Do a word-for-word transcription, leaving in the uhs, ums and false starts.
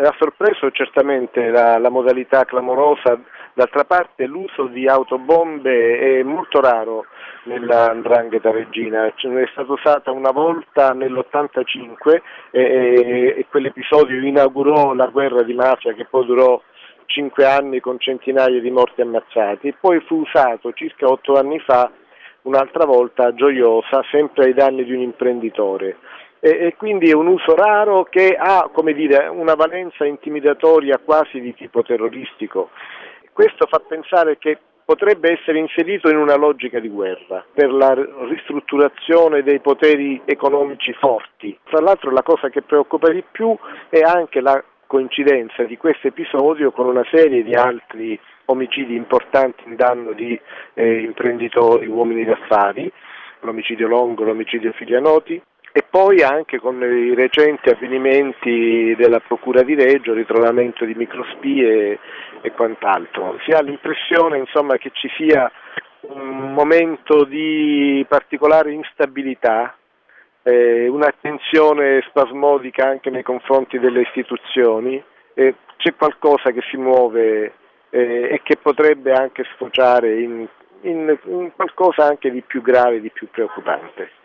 ha sorpreso certamente la, la modalità clamorosa, d'altra parte l'uso di autobombe è molto raro nella 'ndrangheta reggina, cioè, è stata usata una volta nell'ottantacinque e, e, e quell'episodio inaugurò la guerra di mafia che poi durò cinque anni con centinaia di morti ammazzati, poi fu usato circa otto anni fa un'altra volta a Gioiosa, sempre ai danni di un imprenditore. E, e quindi è un uso raro che ha, come dire, una valenza intimidatoria quasi di tipo terroristico. Questo fa pensare che potrebbe essere inserito in una logica di guerra per la ristrutturazione dei poteri economici forti. Tra l'altro la cosa che preoccupa di più è anche la coincidenza di questo episodio con una serie di altri omicidi importanti in danno di eh, imprenditori, uomini d'affari, l'omicidio Longo, l'omicidio Figlianotti, e poi anche con i recenti avvenimenti della Procura di Reggio, ritrovamento di microspie e quant'altro. Si ha l'impressione, insomma, che ci sia un momento di particolare instabilità, eh, una tensione spasmodica anche nei confronti delle istituzioni, eh, c'è qualcosa che si muove eh, e che potrebbe anche sfociare in, in, in qualcosa anche di più grave, di più preoccupante.